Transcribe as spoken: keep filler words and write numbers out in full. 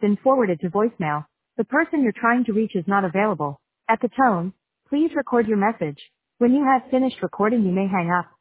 been forwarded to voicemail. The person you're trying to reach is not available. At the tone, please record your message. When you have finished recording, you may hang up.